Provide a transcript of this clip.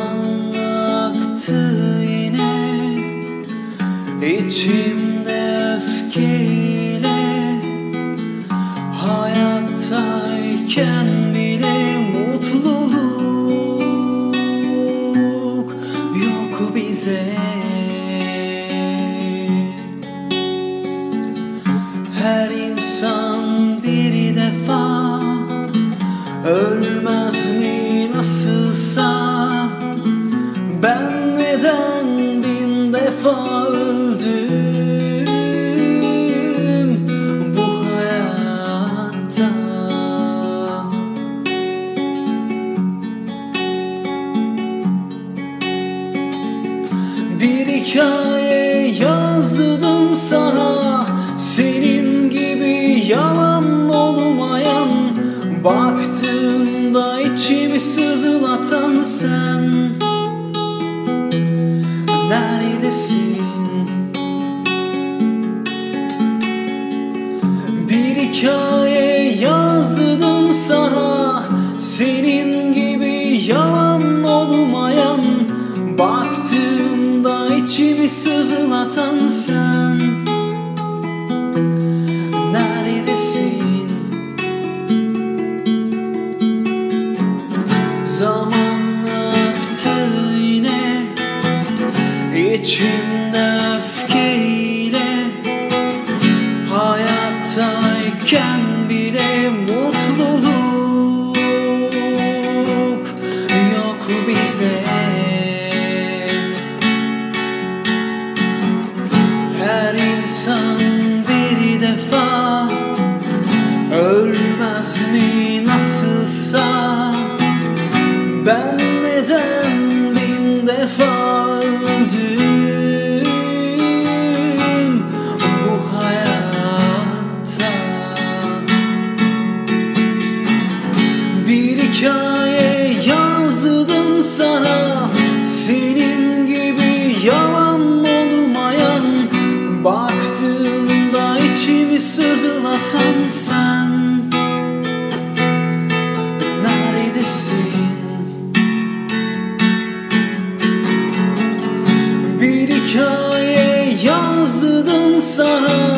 Zaman aktı yine içimde öfkeyle, hayattayken bile mutluluk yok bize. Her insan bir defa ölmez mi nasılsa? Ben neden bin defa öldüm bu hayatta? Bir hikaye yazdım sana, senin gibi yalan olmayan, baktığımda içimi sızlatan sen. Neredesin? Bir hikaye yazdım sana, senin gibi yalan olmayan, baktığımda içimi sızlatan sen. Neredesin? Zaman aktı yine içimde öfkeyle, hayattayken bile mutluluk yok bize. Her insan bir defa ölmez mi nasılsa? Ben neden bin defa öldüm bu hayatta? Bir hikaye yazdım sana, senin gibi yalan olmayan, baktığımda içimi sızlatan sen. Neredesin? Bir hikaye yazdım sana,